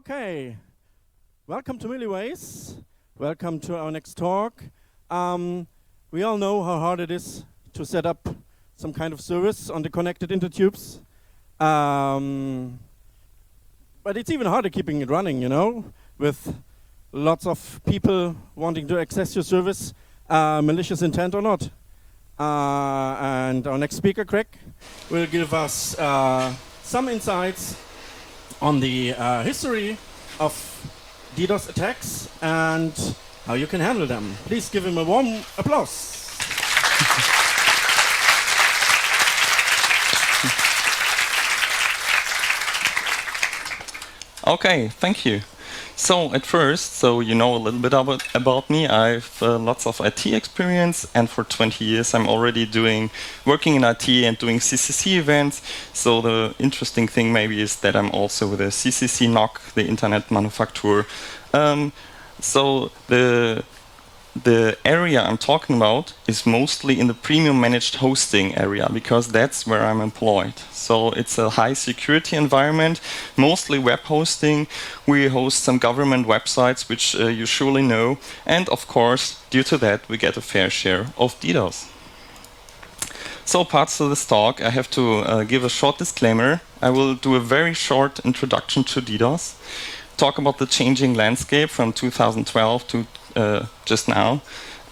Okay, welcome to Milliways. Welcome to our next talk. We all know how hard it is to set up some kind of service on the connected intertubes. But it's even harder keeping it running, you know, with lots of people wanting to access your service, malicious intent or not. And our next speaker, Craig, will give us some insights on the history of DDoS attacks and how you can handle them. Please give him a warm applause. Okay, thank you. So at first, you know a little bit about me. I've lots of IT experience, and for 20 years I'm already working in IT and doing CCC events. So the interesting thing maybe is that I'm also with a CCC NOC, the Internet Manufacturer. So the area I'm talking about is mostly in the premium managed hosting area, because that's where I'm employed. So it's a high security environment, mostly web hosting. We host some government websites, which you surely know. And of course, due to that, we get a fair share of DDoS. So parts of this talk, I have to give a short disclaimer. I will do a very short introduction to DDoS, talk about the changing landscape from 2012 to just now,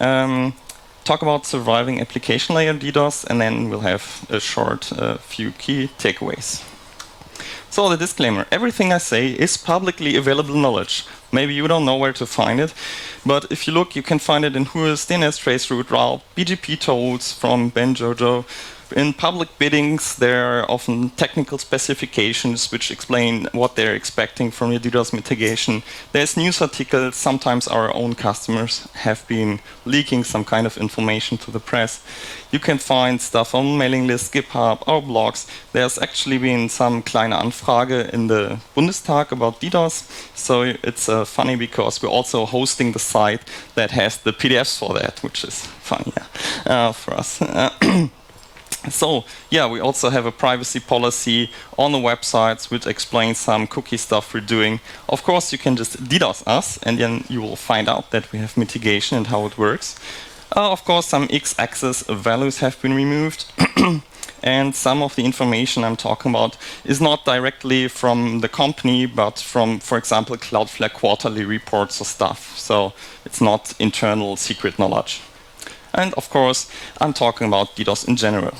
talk about surviving application layer DDoS, and then we'll have a short few key takeaways. So the disclaimer, everything I say is publicly available knowledge. Maybe you don't know where to find it, but if you look, you can find it in WHOIS, DNS Traceroute, RALP, BGP tools from Ben Jojo. In public biddings, there are often technical specifications which explain what they're expecting from your DDoS mitigation. There's news articles. Sometimes our own customers have been leaking some kind of information to the press. You can find stuff on mailing lists, GitHub, our blogs. There's actually been some kleine Anfrage in the Bundestag about DDoS. So it's funny because we're also hosting the site that has the PDFs for that, which is funny for us. So, yeah, we also have a privacy policy on the websites which explains some cookie stuff we're doing. Of course, you can just DDoS us, and then you will find out that we have mitigation and how it works. Of course, some x-axis values have been removed. And some of the information I'm talking about is not directly from the company, but from, for example, Cloudflare quarterly reports or stuff. So it's not internal secret knowledge. And of course, I'm talking about DDoS in general.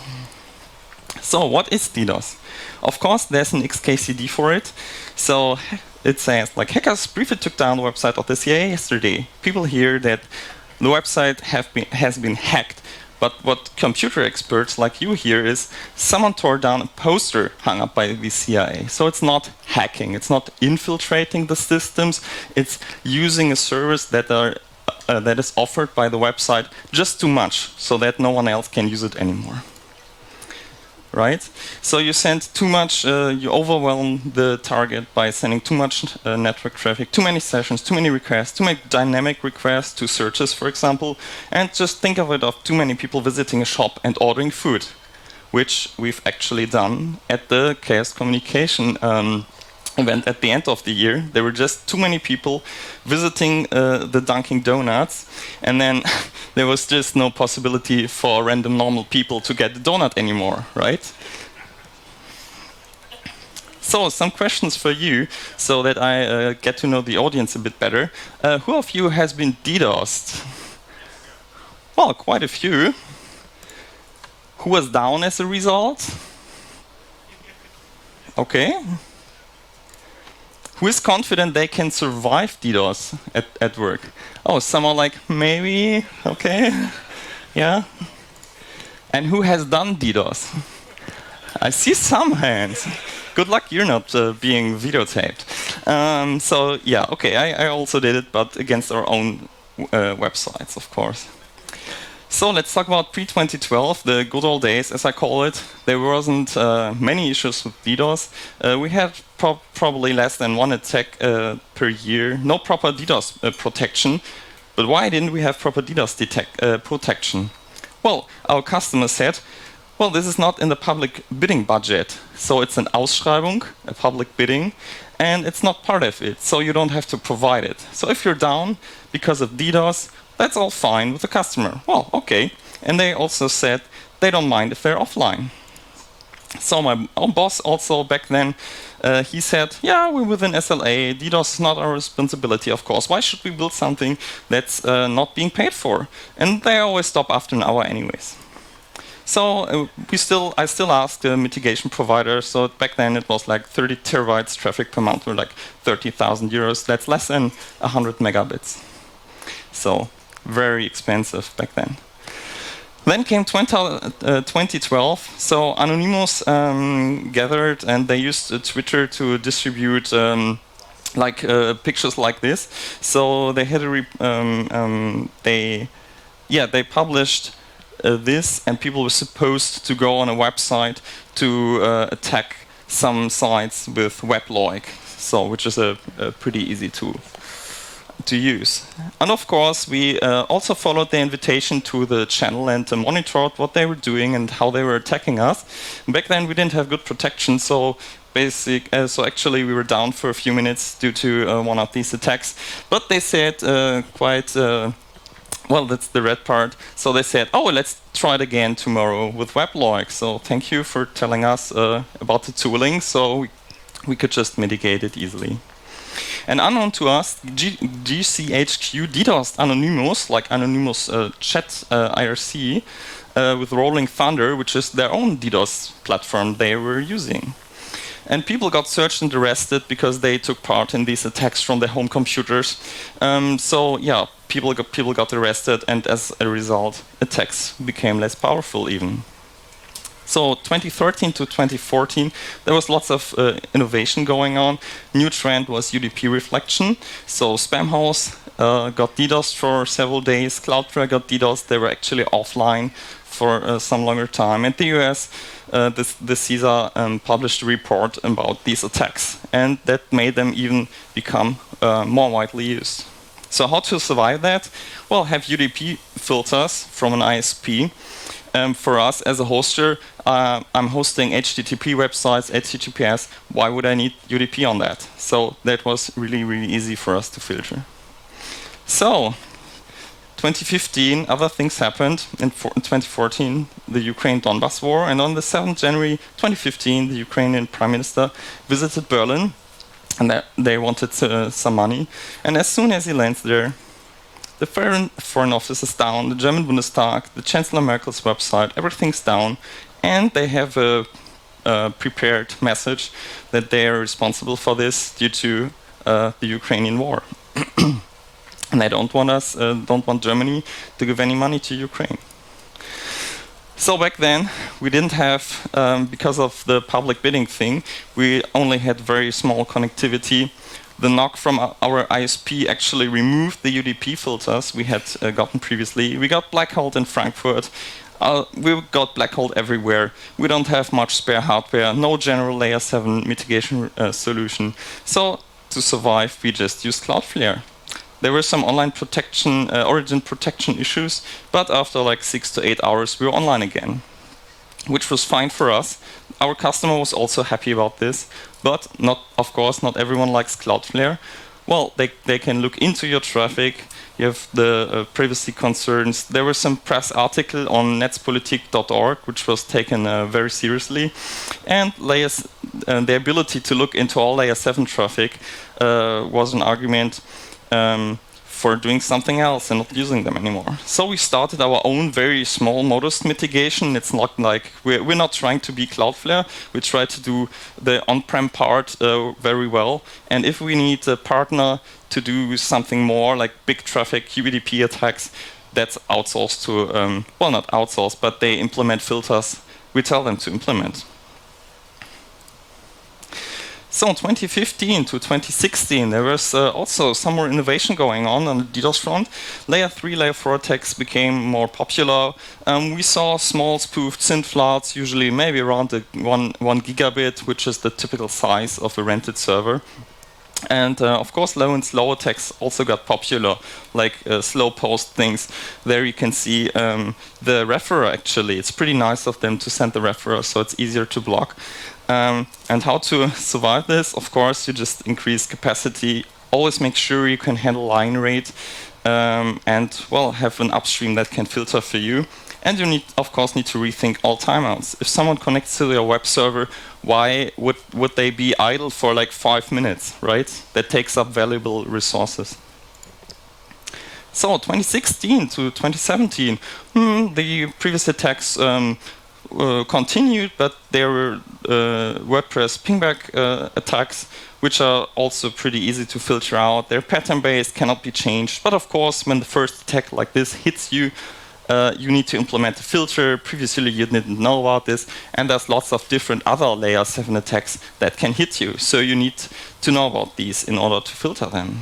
So what is DDoS? Of course, there's an XKCD for it. So it says, like, hackers briefly took down the website of the CIA yesterday. People hear that the website has been hacked. But what computer experts like you hear is someone tore down a poster hung up by the CIA. So it's not hacking. It's not infiltrating the systems. It's using a service that is offered by the website just too much, so that no one else can use it anymore. Right? So you send too much, you overwhelm the target by sending too much network traffic, too many sessions, too many requests, too many dynamic requests to searches, for example, and just think of it of too many people visiting a shop and ordering food, which we've actually done at the Chaos Communication event at the end of the year. There were just too many people visiting the Dunkin' Donuts, and then there was just no possibility for random normal people to get the donut anymore, right? So some questions for you, so that I get to know the audience a bit better. Who of you has been DDoSed? Well, quite a few. Who was down as a result? Okay. Who is confident they can survive DDoS at work? Oh, someone like, maybe, okay, yeah. And who has done DDoS? I see some hands. Good luck, you're not being videotaped. So yeah, okay, I also did it, but against our own websites, of course. So let's talk about pre-2012, the good old days, as I call it. There wasn't many issues with DDoS. We had probably less than one attack per year. No proper DDoS protection. But why didn't we have proper DDoS protection? Well, our customer said, Well, this is not in the public bidding budget. So it's an Ausschreibung, a public bidding, and it's not part of it. So you don't have to provide it. So if you're down because of DDoS, that's all fine with the customer. Well, okay. And they also said they don't mind if they're offline. So my own boss also back then, he said, yeah, we're within SLA, DDoS is not our responsibility, of course. Why should we build something that's not being paid for? And they always stop after an hour anyways. So I still ask the mitigation provider, so back then it was like 30 terabytes traffic per month, or like 30,000 euros. That's less than 100 megabits. So very expensive back then. Then came 2012, so Anonymous gathered and they used Twitter to distribute pictures like this. So they had they published this, and people were supposed to go on a website to attack some sites with WebLoik, so which is a pretty easy tool to use. And of course, we also followed the invitation to the channel and monitored what they were doing and how they were attacking us. Back then, we didn't have good protection, so actually we were down for a few minutes due to one of these attacks. But they said well, that's the red part. So they said, oh, let's try it again tomorrow with WebLoik. So thank you for telling us about the tooling, so we could just mitigate it easily. And unknown to us, GCHQ DDoSed Anonymous, like Anonymous Chat IRC, with Rolling Thunder, which is their own DDoS platform they were using. And people got searched and arrested because they took part in these attacks from their home computers. So yeah, people got arrested, and as a result, attacks became less powerful even. So 2013 to 2014, there was lots of innovation going on. New trend was UDP reflection. So Spamhaus got DDoSed for several days. Cloudflare got DDoSed. They were actually offline for some longer time. In the US, the CISA published a report about these attacks, and that made them even become more widely used. So how to survive that? Well, have UDP filters from an ISP. For us as a hoster, I'm hosting HTTP websites, HTTPS. Why would I need UDP on that? So that was really, really easy for us to filter. So 2015, other things happened. In 2014, the Ukraine Donbas war, and on the 7th January 2015, the Ukrainian Prime Minister visited Berlin, and they wanted some money. And as soon as he lands there, the foreign office is down, the German Bundestag, the Chancellor Merkel's website, everything's down, and they have a prepared message that they are responsible for this due to the Ukrainian war. And they don't want Germany to give any money to Ukraine. So back then, we didn't have, because of the public bidding thing, we only had very small connectivity. The NOC from our ISP actually removed the UDP filters we had gotten previously. We got blackholed in Frankfurt. We got blackholed everywhere. We don't have much spare hardware, no general layer 7 mitigation solution. So to survive, we just used Cloudflare. There were some online protection, origin protection issues, but after like 6 to 8 hours, we were online again, which was fine for us. Our customer was also happy about this, but of course, not everyone likes Cloudflare. Well, they can look into your traffic. You have the privacy concerns. There was some press article on netzpolitik.org, which was taken very seriously. And the ability to look into all layer 7 traffic was an argument for doing something else and not using them anymore. So we started our own very small modest mitigation. It's not like we're not trying to be Cloudflare. We try to do the on-prem part very well. And if we need a partner to do something more like big traffic UDP attacks, that's outsourced to, well, not outsourced, but they implement filters we tell them to implement. So in 2015 to 2016, there was also some more innovation going on the DDoS front. Layer 3, Layer 4 attacks became more popular. We saw small spoofed SYN floods, usually maybe around the 1 gigabit, which is the typical size of a rented server. And of course, low and slow attacks also got popular, like slow post things. There you can see the referrer actually. It's pretty nice of them to send the referrer, so it's easier to block. And how to survive this? Of course, you just increase capacity. Always make sure you can handle line rate, and well, have an upstream that can filter for you. And you need, of course, need to rethink all timeouts. If someone connects to your web server, why would they be idle for like 5 minutes, right? That takes up valuable resources. So 2016 to 2017, the previous attacks continued, but there were WordPress pingback attacks, which are also pretty easy to filter out. They're pattern-based, cannot be changed. But of course, when the first attack like this hits you, you need to implement a filter. Previously, you didn't know about this, and there's lots of different other layer 7 attacks that can hit you. So you need to know about these in order to filter them.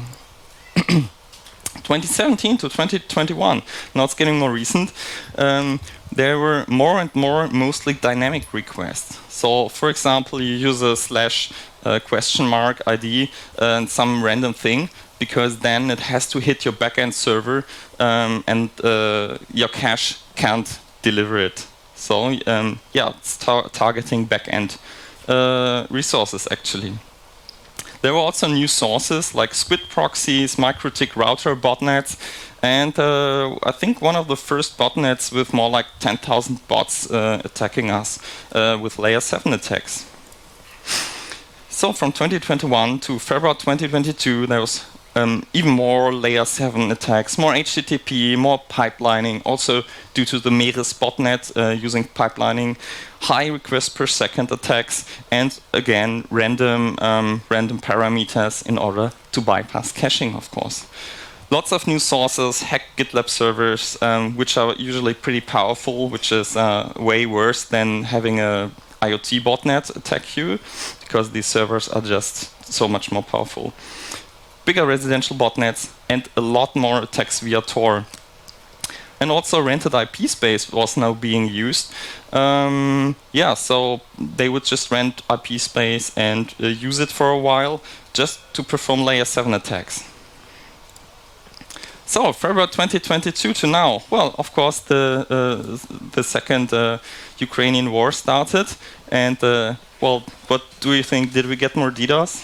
2017 to 2021, now it's getting more recent. There were more and more mostly dynamic requests. So, for example, you use a /? ID and some random thing, because then it has to hit your backend server, and your cache can't deliver it. So yeah, it's targeting backend resources actually. There were also new sources like squid proxies, MikroTik router botnets, and I think one of the first botnets with more like 10,000 bots attacking us with layer 7 attacks. So from 2021 to February 2022, there was even more layer 7 attacks, more HTTP, more pipelining, also due to the Meres botnet using pipelining, high request per second attacks, and again, random parameters in order to bypass caching, of course. Lots of new sources, hacked GitLab servers, which are usually pretty powerful, which is way worse than having a IoT botnet attack you, because these servers are just so much more powerful. Bigger residential botnets, and a lot more attacks via Tor. And also rented IP space was now being used. Yeah, so they would just rent IP space and use it for a while just to perform layer 7 attacks. So February 2022 to now, well, of course, the second Ukrainian war started, and well, what do you think? Did we get more DDoS?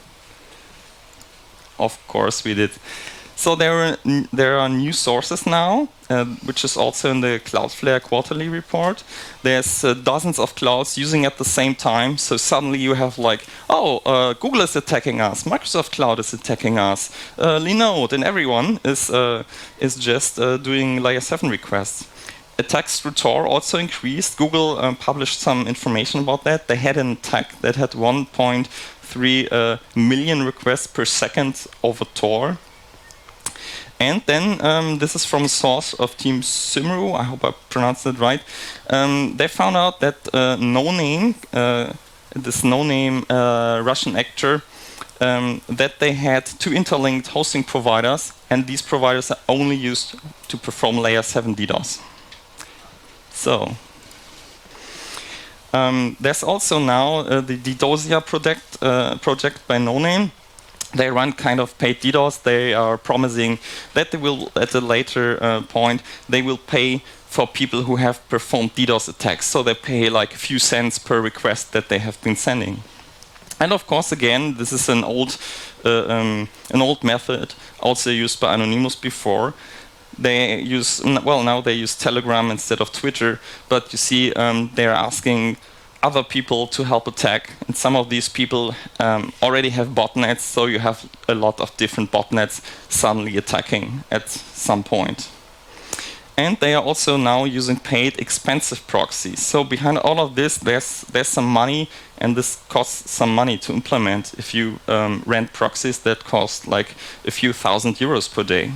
Of course we did. So there are new sources now, which is also in the Cloudflare quarterly report. There's dozens of clouds using at the same time. So suddenly you have like, oh, Google is attacking us, Microsoft Cloud is attacking us, Linode, and everyone is just doing layer 7 requests. Attacks through Tor also increased. Google published some information about that. They had an attack that had 1.3 million requests per second over Tor. And then, this is from a source of Team Simru, I hope I pronounced it right. They found out that this no-name Russian actor, that they had 2 interlinked hosting providers, and these providers are only used to perform layer 7 DDoS. So, there's also now the DDoSia project by No-Name. They run kind of paid DDoS. They are promising that they will, at a later point, they will pay for people who have performed DDoS attacks. So they pay like a few cents per request that they have been sending. And of course, again, this is an old method, also used by Anonymous before. They use, well, now they use Telegram instead of Twitter, but you see, they're asking other people to help attack, and some of these people already have botnets, so you have a lot of different botnets suddenly attacking at some point. And they are also now using paid expensive proxies. So behind all of this, there's some money, and this costs some money to implement if you rent proxies that cost like a few €1,000 per day.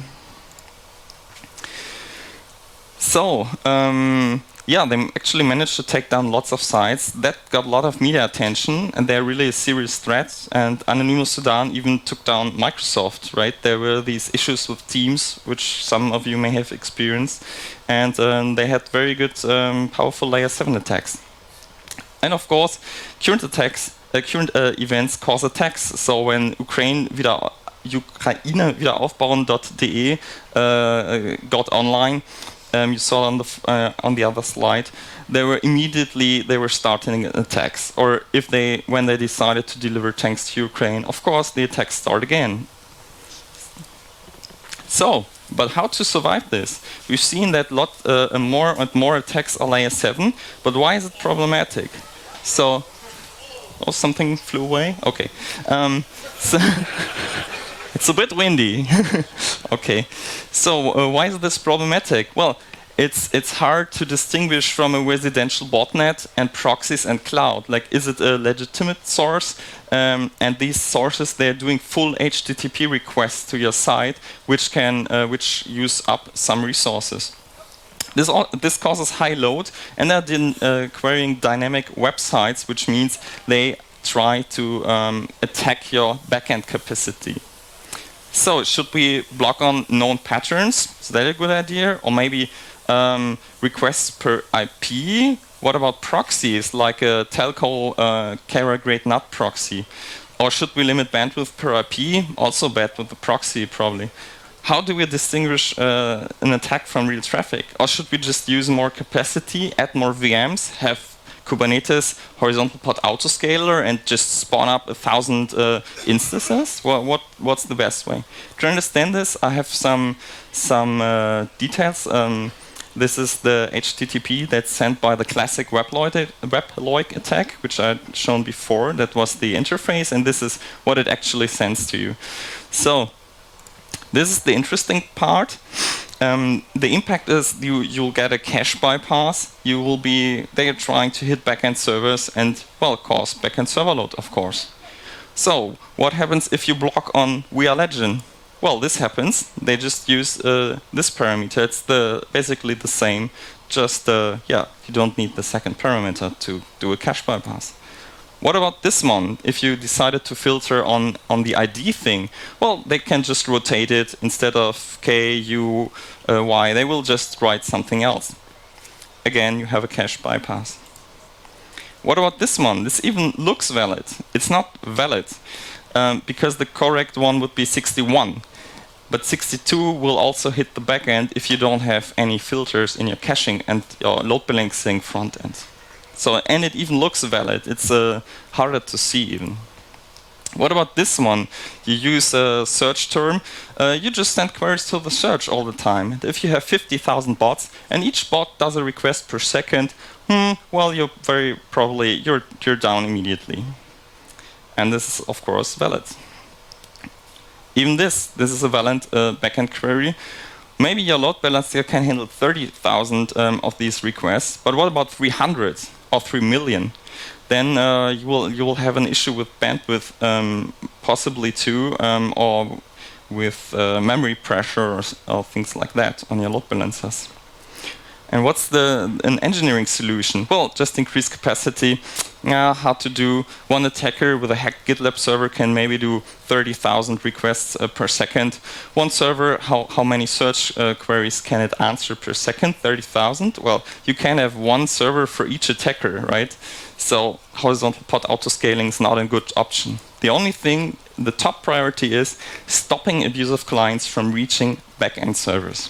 So, yeah, they actually managed to take down lots of sites. That got a lot of media attention, and they're really a serious threat. And Anonymous Sudan even took down Microsoft, right? There were these issues with Teams, which some of you may have experienced. And they had very good, powerful layer 7 attacks. And of course, current attacks events cause attacks. So when Ukraine wieder aufbauen.de got online, you saw on the other slide, they were starting attacks. Or when they decided to deliver tanks to Ukraine, of course the attacks start again. So, but how to survive this? We've seen that more and more attacks are layer 7, but why is it problematic? So, oh, something flew away? Okay. So it's a bit windy. Okay. So, why is this problematic? Well, it's hard to distinguish from a residential botnet and proxies and cloud. Like, is it a legitimate source? And these sources, they're doing full HTTP requests to your site, which use up some resources. This causes high load, and they're querying dynamic websites, which means they try to attack your backend capacity. So, should we block on known patterns? Is that a good idea? Or maybe requests per IP? What about proxies, like a telco Kara Great NAT proxy? Or should we limit bandwidth per IP? Also bad with the proxy, probably. How do we distinguish an attack from real traffic? Or should we just use more capacity, add more VMs, have Kubernetes horizontal pod autoscaler and just spawn up 1,000 instances? Well, what's the best way? To understand this, I have some details. This is the HTTP that's sent by the classic WebLoic attack, which I'd shown before. That was the interface, and this is what it actually sends to you. So, this is the interesting part. The impact is you'll get a cache bypass. They are trying to hit backend servers and, well, cause backend server load, of course. So, what happens if you block on WeAreLegend? Well, this happens. They just use this parameter. It's basically the same. Just you don't need the second parameter to do a cache bypass. What about this one? If you decided to filter on the ID thing, well, they can just rotate it. Instead of K, U, Y, they will just write something else. Again, you have a cache bypass. What about this one? This even looks valid. It's not valid because the correct one would be 61. But 62 will also hit the backend if you don't have any filters in your caching and your load balancing front end. So, and it even looks valid. It's harder to see even. What about this one? You use a search term. You just send queries to the search all the time. And if you have 50,000 bots and each bot does a request per second, well, you're very probably you're down immediately. And this is of course valid. Even this is a valid backend query. Maybe your load balancer can handle 30,000 of these requests, but what about 300 or 3 million? Then you will have an issue with bandwidth, possibly too, or with memory pressure or things like that on your load balancers. And what's an engineering solution? Well, just increase capacity. How to do? One attacker with a hacked GitLab server can maybe do 30,000 requests per second. One server, how many search queries can it answer per second? 30,000? Well, you can have one server for each attacker, right? So horizontal pod autoscaling is not a good option. The only thing, the top priority is stopping abusive clients from reaching backend servers.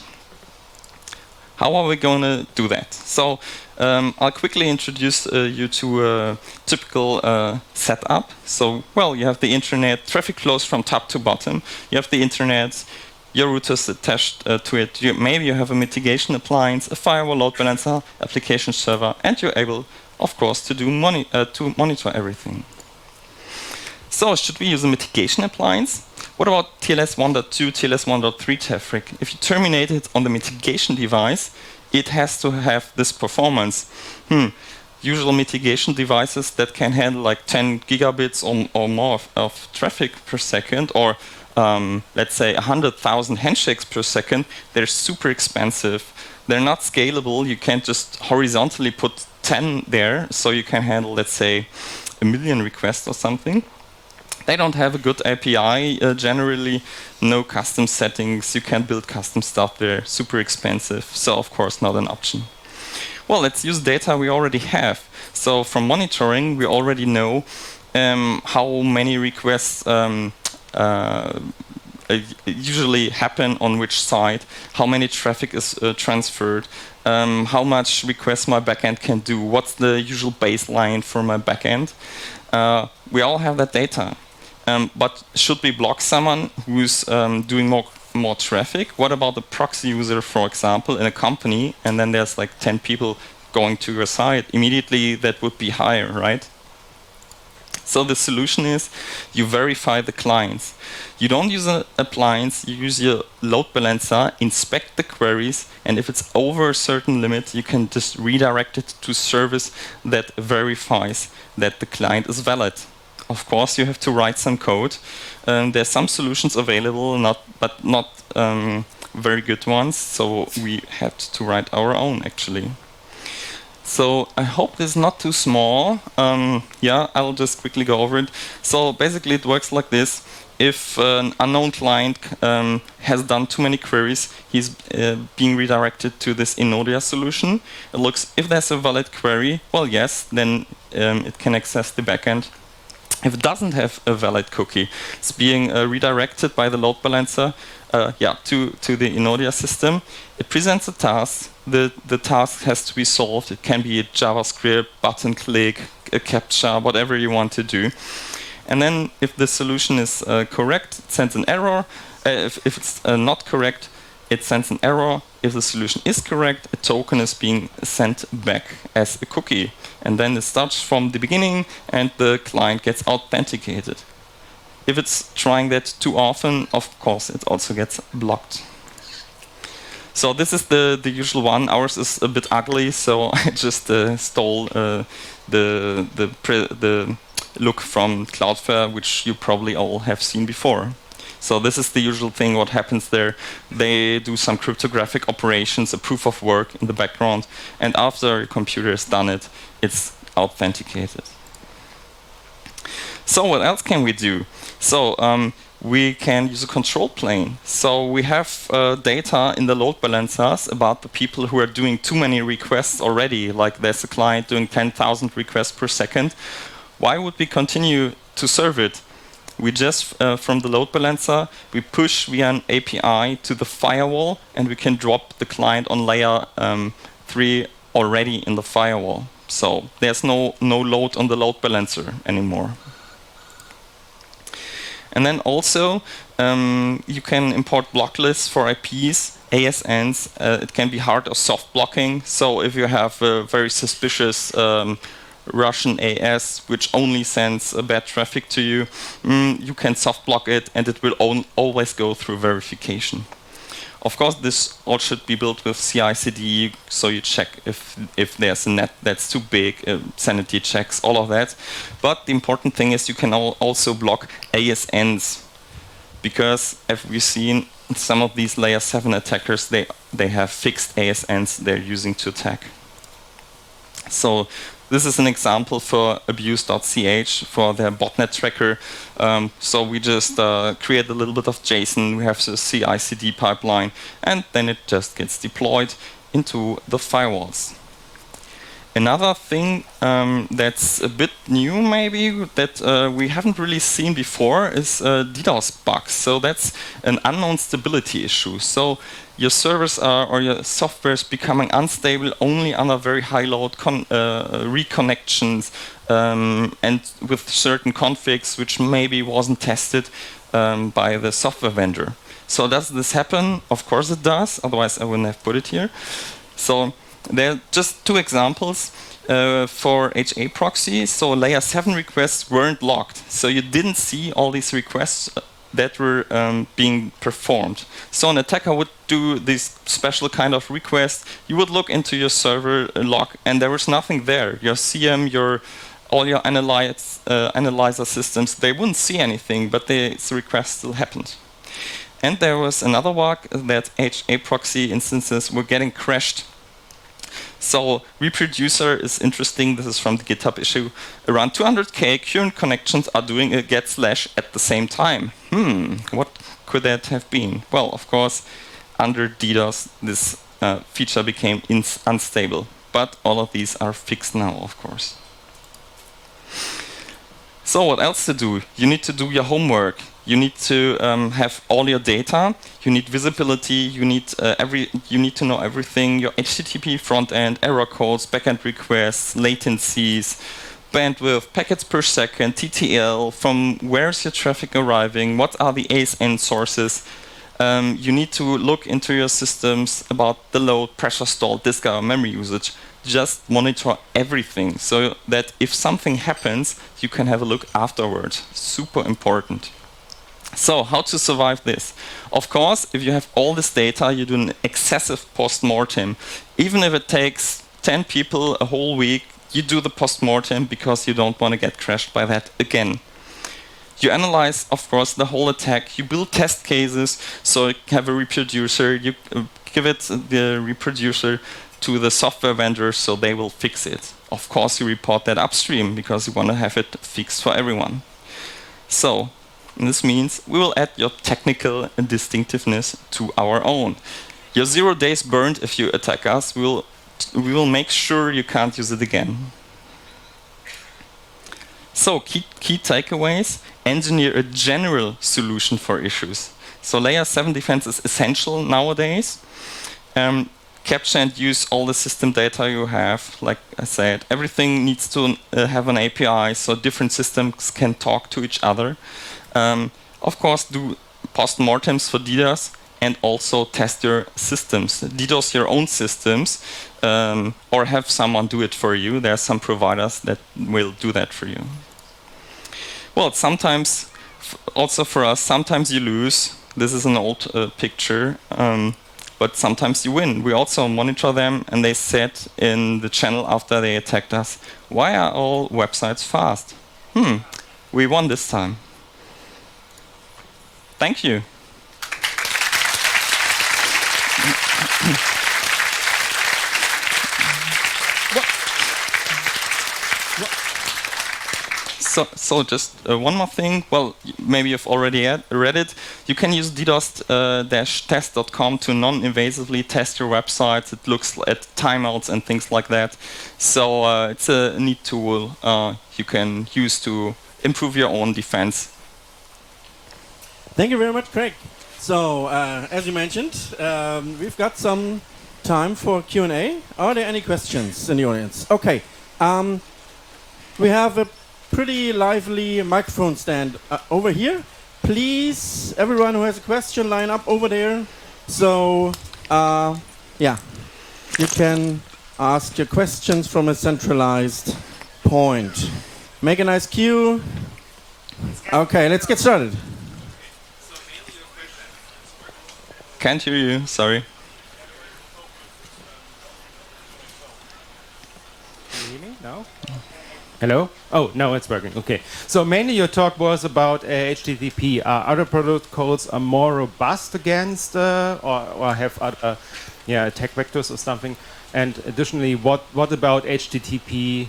How are we going to do that? So I'll quickly introduce you to a typical setup. So, well, you have the internet, traffic flows from top to bottom. You have the internet, your routers attached to it. Maybe you have a mitigation appliance, a firewall, load balancer, application server, and you're able, of course, to monitor everything. So, should we use a mitigation appliance? What about TLS 1.2, TLS 1.3 traffic? If you terminate it on the mitigation device, it has to have this performance. Usual mitigation devices that can handle like 10 gigabits or more of traffic per second, or let's say 100,000 handshakes per second, they're super expensive. They're not scalable. You can't just horizontally put 10 there, so you can handle, let's say, 1 million requests or something. They don't have a good API, generally, no custom settings, you can't build custom stuff, they're super expensive, so of course not an option. Well, let's use data we already have. So from monitoring, we already know how many requests usually happen on which side, how many traffic is transferred, how much requests my backend can do, what's the usual baseline for my backend. We all have that data. But should we block someone who's doing more traffic? What about the proxy user, for example, in a company, and then there's like 10 people going to your site? Immediately that would be higher, right? So the solution is you verify the clients. You don't use an appliance, you use your load balancer, inspect the queries, and if it's over a certain limit, you can just redirect it to service that verifies that the client is valid. Of course, you have to write some code. There's some solutions available, but not very good ones, so we had to write our own, actually. So I hope this is not too small. Yeah, I'll just quickly go over it. So basically it works like this. If an unknown client has done too many queries, he's being redirected to this Inodia solution. It looks, if there's a valid query, well, yes, then it can access the backend. If it doesn't have a valid cookie, it's being redirected by the load balancer to the Inodia system. It presents a task. The task has to be solved. It can be a JavaScript, button click, a CAPTCHA, whatever you want to do. And then if the solution is correct, it sends an error. If it's not correct, it sends an error. If the solution is correct, a token is being sent back as a cookie. And then it starts from the beginning and the client gets authenticated. If it's trying that too often, of course, it also gets blocked. So this is the usual one. Ours is a bit ugly, so I just stole the look from Cloudflare, which you probably all have seen before. So this is the usual thing, what happens there. They do some cryptographic operations, a proof of work in the background, and after your computer has done it, it's authenticated. So what else can we do? So we can use a control plane. So we have data in the load balancers about the people who are doing too many requests already, like there's a client doing 10,000 requests per second. Why would we continue to serve it? We just, from the load balancer, we push via an API to the firewall, and we can drop the client on layer 3 already in the firewall. So there's no load on the load balancer anymore. And then also, you can import block lists for IPs, ASNs. It can be hard or soft blocking. So if you have a very suspicious Russian AS, which only sends bad traffic to you, you can soft block it, and it will always go through verification. Of course, this all should be built with CI/CD, so you check if there's a net that's too big, sanity checks, all of that. But the important thing is you can also block ASNs, because as we've seen, some of these layer 7 attackers, they have fixed ASNs they're using to attack. So this is an example for abuse.ch for their botnet tracker. So we just create a little bit of JSON. We have the CI/CD pipeline, and then it just gets deployed into the firewalls. Another thing that's a bit new, maybe, that we haven't really seen before is DDoS bugs. So that's an unknown stability issue. So your servers or your software is becoming unstable only under very high load reconnections and with certain configs which maybe wasn't tested by the software vendor. So does this happen? Of course it does, otherwise I wouldn't have put it here. So there are just two examples for HA proxy. So layer 7 requests weren't logged. So you didn't see all these requests that were being performed. So an attacker would do this special kind of request. You would look into your server log, and there was nothing there. Your CM, all your analyzer systems, they wouldn't see anything, but this request still happened. And there was another bug that HA proxy instances were getting crashed. So reproducer is interesting. This is from the GitHub issue. Around 200K current connections are doing a get slash at the same time. What could that have been? Well, of course, under DDoS, this feature became unstable. But all of these are fixed now, of course. So what else to do? You need to do your homework. You need to have all your data. You need visibility. You need You need to know everything: your HTTP front end, error codes, backend requests, latencies, bandwidth, packets per second, TTL. From where's your traffic arriving? What are the ASN sources? You need to look into your systems about the load, pressure stall, disk hour, memory usage. Just monitor everything so that if something happens, you can have a look afterwards. Super important. So how to survive this? Of course, if you have all this data, you do an excessive post-mortem. Even if it takes 10 people a whole week, you do the post-mortem because you don't want to get crashed by that again. You analyze, of course, the whole attack. You build test cases, so you have a reproducer. You give it the reproducer to the software vendor, so they will fix it. Of course, you report that upstream because you want to have it fixed for everyone. So this means we will add your technical distinctiveness to our own. Your 0 days burned if you attack us. We will make sure you can't use it again. So key takeaways: engineer a general solution for issues. So layer 7 defense is essential nowadays. Capture and use all the system data you have. Like I said, everything needs to have an API so different systems can talk to each other. Of course, do post-mortems for DDoS and also test your systems. DDoS your own systems or have someone do it for you. There are some providers that will do that for you. Well, sometimes, also for us, sometimes you lose. This is an old picture, but sometimes you win. We also monitor them, and they said in the channel after they attacked us, why are all websites fast? We won this time. Thank you. So just one more thing. Well, maybe you've already read it. You can use DDoS-test.com to non-invasively test your websites. It looks at timeouts and things like that. So it's a neat tool you can use to improve your own defense. Thank you very much, Craig. So, as you mentioned, we've got some time for Q&A. Are there any questions in the audience? Okay. We have a pretty lively microphone stand over here. Please, everyone who has a question, line up over there. So, yeah, you can ask your questions from a centralized point. Make a nice queue. Okay, let's get started. Can't hear you, sorry. Can you hear me now? Hello? Oh, no, it's working. Okay. So mainly your talk was about HTTP. Are other protocols are more robust against or have other attack vectors or something? And additionally, what about HTTP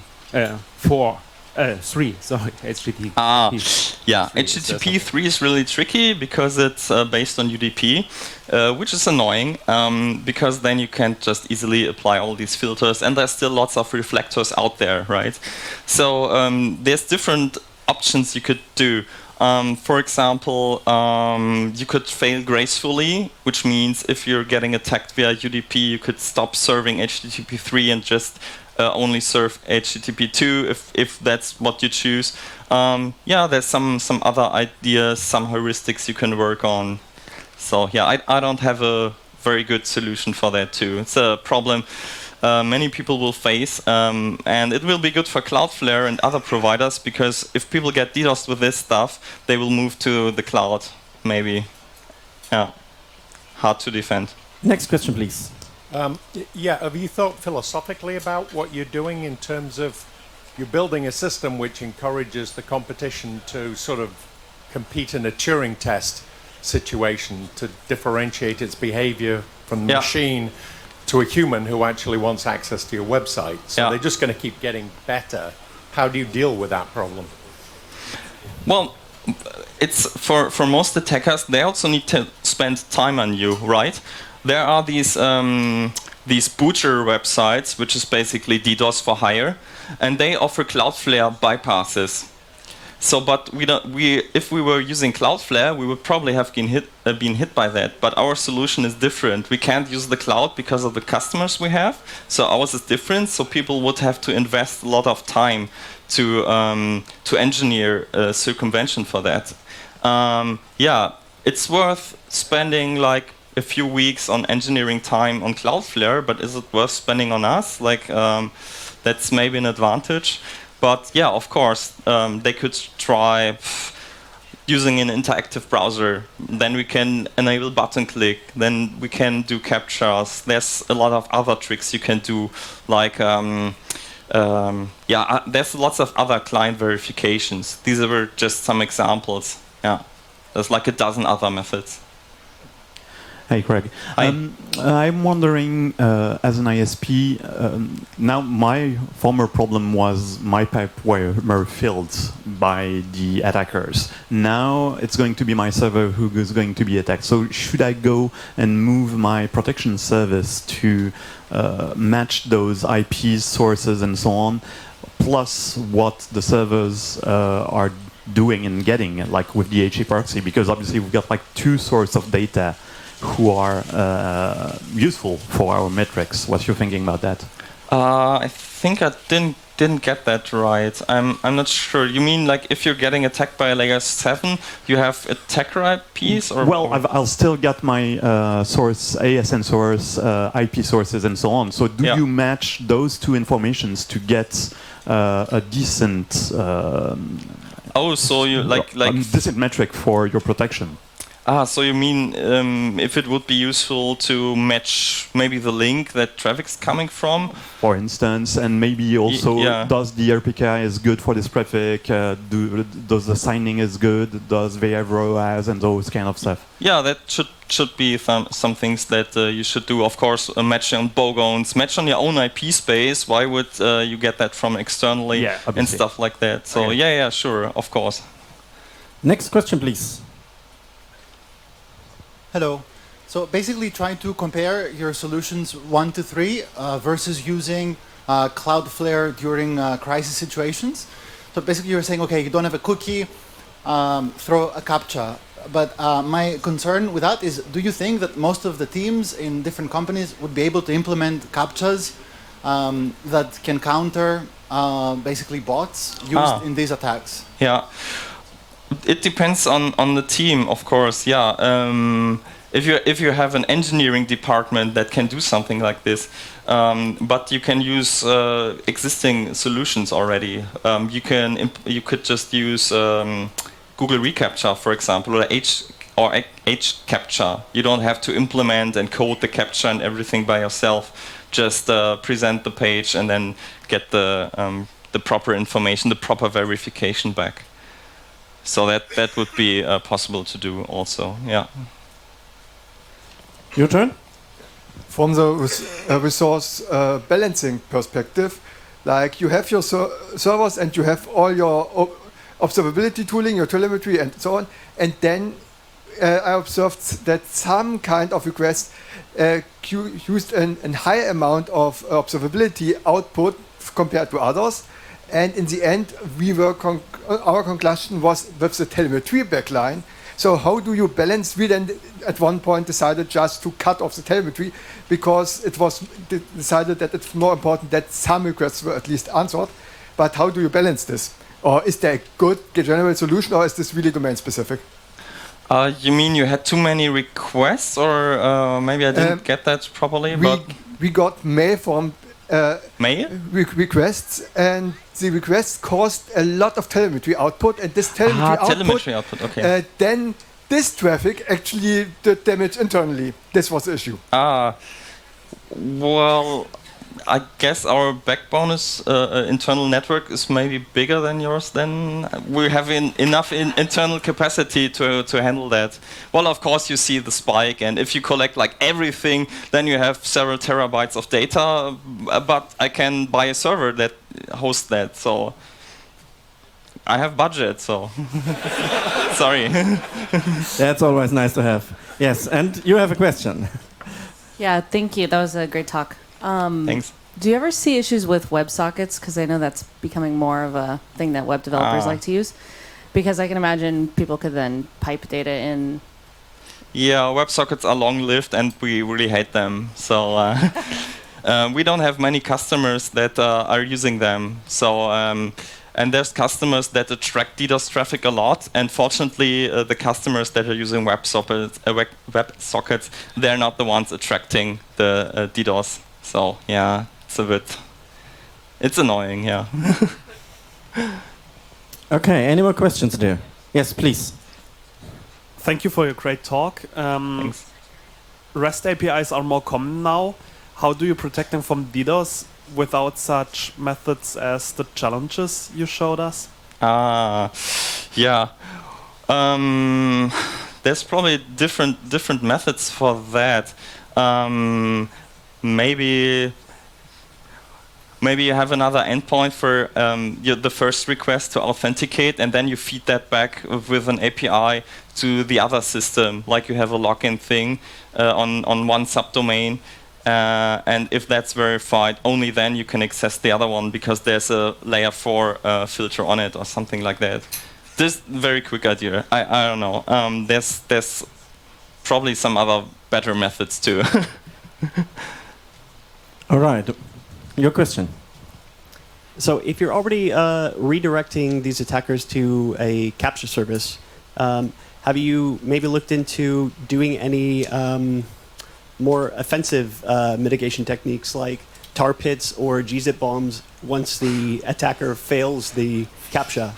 3? Sorry, HTTP. Yeah, HTTP 3 is really tricky because it's based on UDP, which is annoying because then you can't just easily apply all these filters, and there's still lots of reflectors out there, right? So there's different options you could do. For example, you could fail gracefully, which means if you're getting attacked via UDP, you could stop serving HTTP 3 and just only serve HTTP 2 if that's what you choose. Yeah, there's some other ideas, some heuristics you can work on. So yeah, I don't have a very good solution for that too. It's a problem many people will face, and it will be good for Cloudflare and other providers because if people get DDoSed with this stuff, they will move to the cloud, maybe. Yeah, hard to defend. Next question, please. Yeah, have you thought philosophically about what you're doing in terms of you're building a system which encourages the competition to sort of compete in a Turing test situation to differentiate its behavior from the machine to a human who actually wants access to your website? So they're just going to keep getting better. How do you deal with that problem? Well, it's for most attackers, they also need to spend time on you, right? There are these booter websites, which is basically DDoS for hire, and they offer Cloudflare bypasses. So, but we don't. If we were using Cloudflare, we would probably have been hit by that. But our solution is different. We can't use the cloud because of the customers we have. So ours is different. So people would have to invest a lot of time to engineer a circumvention for that. Yeah, it's worth spending like a few weeks on engineering time on Cloudflare, but is it worth spending on us? Like, that's maybe an advantage. But yeah, of course, they could try using an interactive browser. Then we can enable button click. Then we can do captchas. There's a lot of other tricks you can do, like there's lots of other client verifications. These were just some examples. Yeah, there's like a dozen other methods. Hey, Craig. Hi. I'm wondering, as an ISP, now my former problem was my pipe were filled by the attackers. Now it's going to be my server who is going to be attacked. So should I go and move my protection service to match those IP sources and so on, plus what the servers are doing and getting, like with the HA proxy? Because obviously we've got like two sources of data who are useful for our metrics. What's your thinking about that? I think I didn't get that right. I'm not sure. You mean like if you're getting attacked by a layer 7, you have attacker IPs, or? Well, I'll still get my source, ASN source, IP sources, and so on. So do you match those two informations to get a decent? So you like decent metric for your protection? So you mean if it would be useful to match maybe the link that traffic's coming from? For instance, and maybe also does the RPK is good for this traffic? Does the signing is good? Does they have ROAS and those kind of stuff? Yeah, that should be some things that you should do. Of course, match on bogons, match on your own IP space. Why would you get that from externally and stuff like that? So yeah, sure, of course. Next question, please. Hello. So basically trying to compare your solutions 1 to 3 versus using Cloudflare during crisis situations. So basically you're saying, okay, you don't have a cookie, throw a CAPTCHA. But my concern with that is, do you think that most of the teams in different companies would be able to implement CAPTCHAs that can counter basically bots used in these attacks? Yeah. It depends on the team, of course. Yeah, if you have an engineering department that can do something like this, but you can use existing solutions already. You could just use Google reCAPTCHA, for example, or HCAPTCHA. You don't have to implement and code the CAPTCHA and everything by yourself. Just present the page and then get the proper information, the proper verification back. So that would be possible to do also, yeah. Your turn? From the resource balancing perspective, like you have your servers and you have all your observability tooling, your telemetry and so on, and then I observed that some kind of request used a high amount of observability output compared to others. And in the end, our conclusion was with the telemetry backline. So how do you balance? We then at one point decided just to cut off the telemetry because it was decided that it's more important that some requests were at least answered. But how do you balance this? Or is there a good general solution, or is this really domain specific? You mean you had too many requests, or maybe I didn't get that properly? We got mail from requests, and the requests caused a lot of telemetry output, and this telemetry output okay. Then this traffic actually did damage internally. This was the issue. Well, I guess our backbone is internal network is maybe bigger than yours. Then we have enough internal capacity to handle that. Well, of course you see the spike, and if you collect like everything, then you have several terabytes of data. But I can buy a server that hosts that, so I have budget. So sorry. That's always nice to have. Yes, and you have a question. Yeah, thank you. That was a great talk. Thanks. Do you ever see issues with WebSockets? Because I know that's becoming more of a thing that web developers like to use. Because I can imagine people could then pipe data in. Yeah, WebSockets are long-lived, and we really hate them. So we don't have many customers that are using them. So and there's customers that attract DDoS traffic a lot. And fortunately, the customers that are using WebSockets, they're not the ones attracting the DDoS. So yeah, it's annoying. Yeah. Okay, any more questions there? Yes, please. Thank you for your great talk. Thanks. REST APIs are more common now. How do you protect them from DDoS without such methods as the challenges you showed us? Yeah. There's probably different methods for that. Maybe you have another endpoint for the first request to authenticate, and then you feed that back with an API to the other system, like you have a login thing on one subdomain. And if that's verified, only then you can access the other one because there's a layer 4 filter on it or something like that. This very quick idea. I don't know. There's probably some other better methods too. All right. Your question. So if you're already redirecting these attackers to a capture service, have you maybe looked into doing any more offensive mitigation techniques like tar pits or gzip bombs once the attacker fails the CAPTCHA?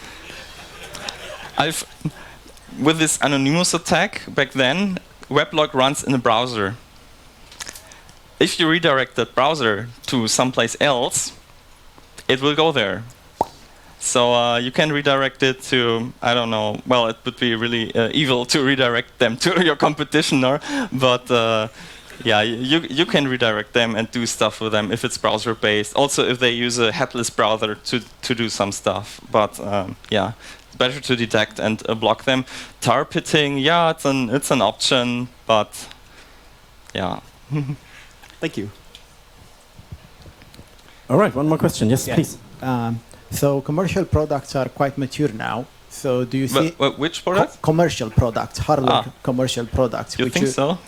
With this anonymous attack back then, WebLog runs in a browser. If you redirect that browser to someplace else, it will go there. So you can redirect it to, I don't know, well, it would be really evil to redirect them to your competition, but yeah, you can redirect them and do stuff with them if it's browser-based. Also, if they use a headless browser to do some stuff. But yeah, it's better to detect and block them. Tar pitting, yeah, it's an option, but yeah. Thank you. All right, one more question. Yes, Yeah. please. So commercial products are quite mature now. So do you see which products? Commercial products, hardware commercial products. You think so?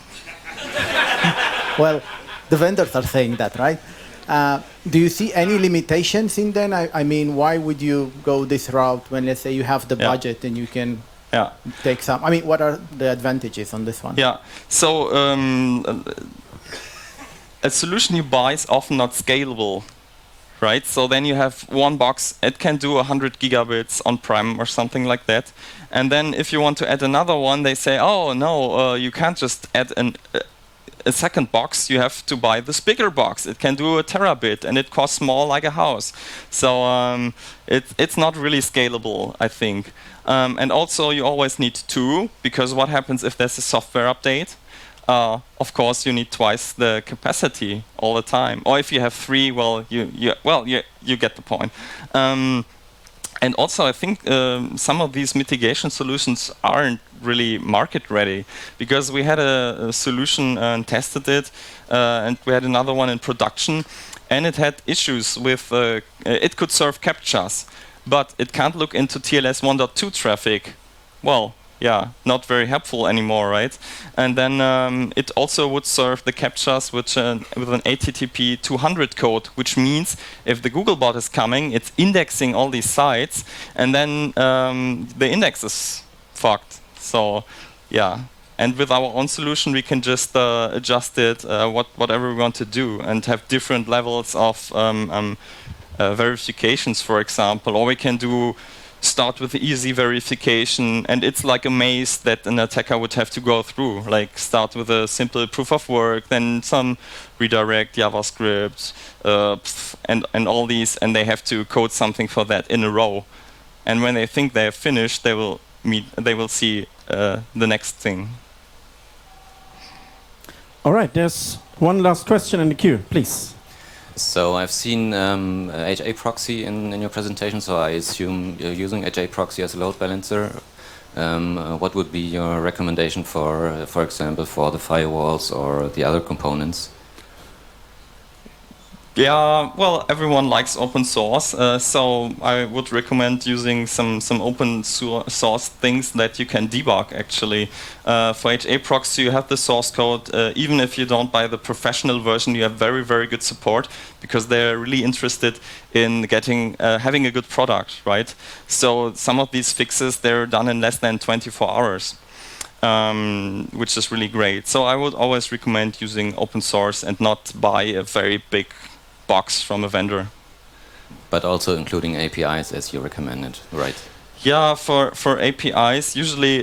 Well, the vendors are saying that, right? Do you see any limitations in them? I mean, why would you go this route when, let's say, you have the budget and you can take some? I mean, what are the advantages on this one? Yeah. So a solution you buy is often not scalable, right? So then you have one box, it can do 100 gigabits on-prem or something like that. And then if you want to add another one, they say, oh, no, you can't just add a second box, you have to buy this bigger box. It can do a terabit and it costs more like a house. So it's not really scalable, I think. And also you always need two, because what happens if there's a software update? Of course, you need twice the capacity all the time. Or if you have three, well, you get the point. And also, I think some of these mitigation solutions aren't really market ready, because we had a solution and tested it, and we had another one in production, and it had issues with it could serve CAPTCHAs, but it can't look into TLS 1.2 traffic. Well, yeah, not very helpful anymore, right? And then it also would serve the CAPTCHAs with an HTTP 200 code, which means if the Googlebot is coming, it's indexing all these sites, and then the index is fucked. So, yeah. And with our own solution, we can just adjust it, whatever we want to do, and have different levels of verifications, for example. Or we can start with easy verification, and it's like a maze that an attacker would have to go through. Like start with a simple proof of work, then some redirect, JavaScript, and all these, and they have to code something for that in a row. And when they think they have finished, they will see the next thing. All right, there's one last question in the queue, please. So I've seen HA proxy in your presentation, so I assume you're using HA proxy as a load balancer. What would be your recommendation for example, for the firewalls or the other components? Yeah, well, everyone likes open source, so I would recommend using some open source things that you can debug, actually. For HA Proxy, you have the source code. Even if you don't buy the professional version, you have very, very good support, because they're really interested in having a good product, right? So some of these fixes, they're done in less than 24 hours. Which is really great. So I would always recommend using open source and not buy a very big box from a vendor. But also including APIs as you recommended, right? Yeah, for APIs, usually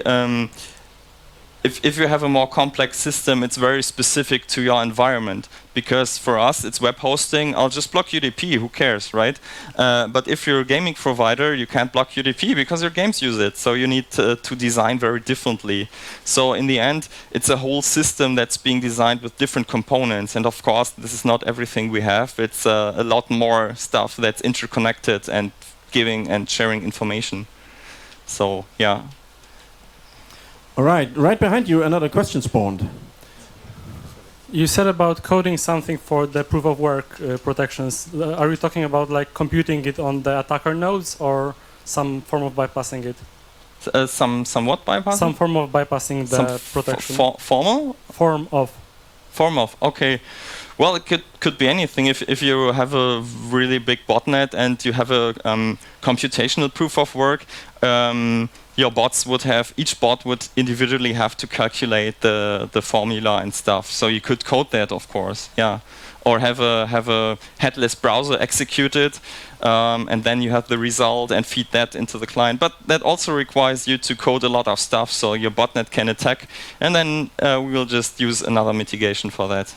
if you have a more complex system, it's very specific to your environment. Because for us, it's web hosting. I'll just block UDP. Who cares, right? But if you're a gaming provider, you can't block UDP because your games use it. So you need to design very differently. So in the end, it's a whole system that's being designed with different components. And of course, this is not everything we have. It's a lot more stuff that's interconnected and giving and sharing information. So yeah. All right, right behind you, another question spawned. You said about coding something for the proof of work protections. Are you talking about like computing it on the attacker nodes or some form of bypassing it? Some what bypassing? Some form of bypassing the protection. Formal? Form of. Okay. Well, it could be anything. If you have a really big botnet and you have a computational proof of work, your bots would have, each bot would individually have to calculate the formula and stuff. So you could code that, of course, yeah. Or have a headless browser executed, and then you have the result and feed that into the client. But that also requires you to code a lot of stuff, so your botnet can attack, and then we will just use another mitigation for that.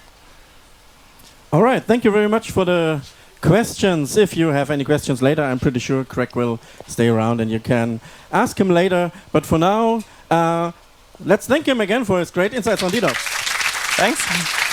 All right, thank you very much for the questions. If you have any questions later, I'm pretty sure Craig will stay around and you can ask him later. But for now, let's thank him again for his great insights on DDoS. Thanks.